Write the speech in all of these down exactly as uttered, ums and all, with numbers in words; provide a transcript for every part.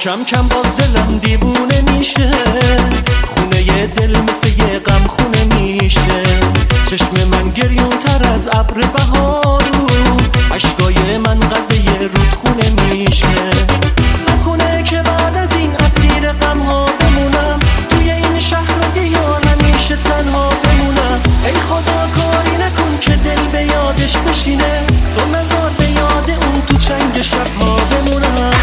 کم کم باز دلم دیوونه میشه، خونه ی دل مثل یه غم خونه میشه. چشم من گریون تر از ابر بهارو، اشکای من قد یه رودخونه میشه. نکنه که بعد از این اسیر غم ها بمونم، توی این شهر دیگه همیشه تنها بمونم. ای خدا کاری نکن که دل به یادش بشینه، تو نذار به یاد اون تو چنگ شب ما بمونم.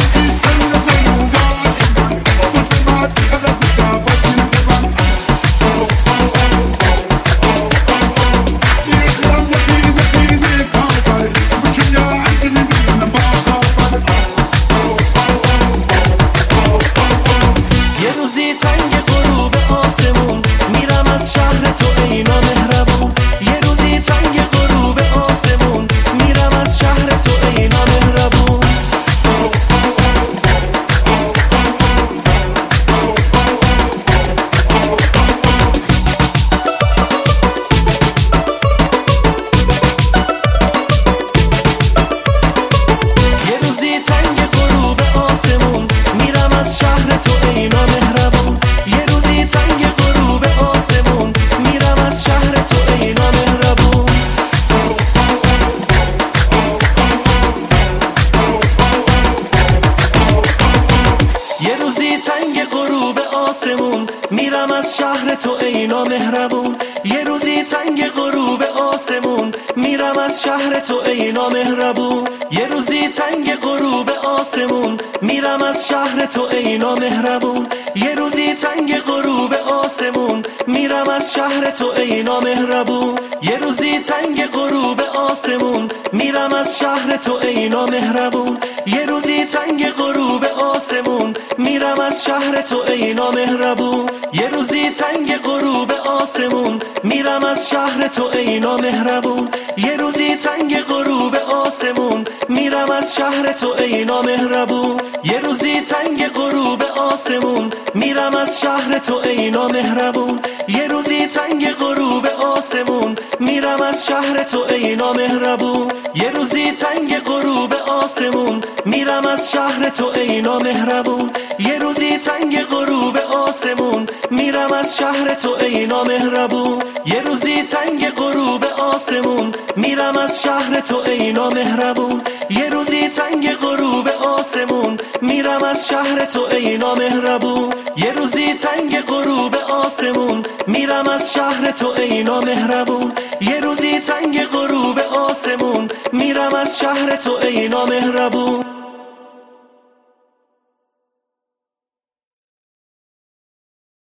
تنگ غروب آسمون میرم از شهر تو ای نامهربون. یه روزی تنگ غروب آسمون میرم از شهر تو ای نامهربون. یه روزی تنگ غروب آسمون میرم از شهر تو ای نامهربون. تنگ غروب آسمون میرم از شهر تو ای نامهربون. یه روزی تنگ غروب آسمون میرم از شهر تو ای نامهربون. یه روزی تنگ غروب آسمون میرم از شهر تو ای نامهربون. یه روزی تنگ غروب آسمون میرم از شهر تو ای نامهربون. یه روزی تنگ غروب آسمون میرم از شهر تو ای نامهربون. یه روزی تنگ غروب آسمون میرم از شهر تو ای نامهربون. یه روزی تنگ غروب آسمون میرم از شهر تو ای نامهربون. یه روزی تنگ غروب آسمون میرم از شهر تو ای نامهربون. یه روزی تنگ غروب آسمون میرم از شهر تو ای نامهربون. یه روزی تنگ غروب آسمون میرم از شهر تو ای نامهربون. یه روزی تنگ غروب آسمون میرم از شهر تو ای نامهربون. یه روزی تنگ غروب آسمون میرم از شهر تو ای نامهربون. یه روزی تنگ غروب آسمون میرم از شهر تو ای نامهربون. یه روزی تنگ غروب آسمون میرم از شهر تو ای نامهربون. یه روزی تنگ غروب آسمون میرم از شهر تو ای نامهربون. یه روزی تنگ غروب آسمون میرم از شهر تو ای نامهربون. یه روزی تنگ غروب آسمون میرم از شهر تو ای نامهربون.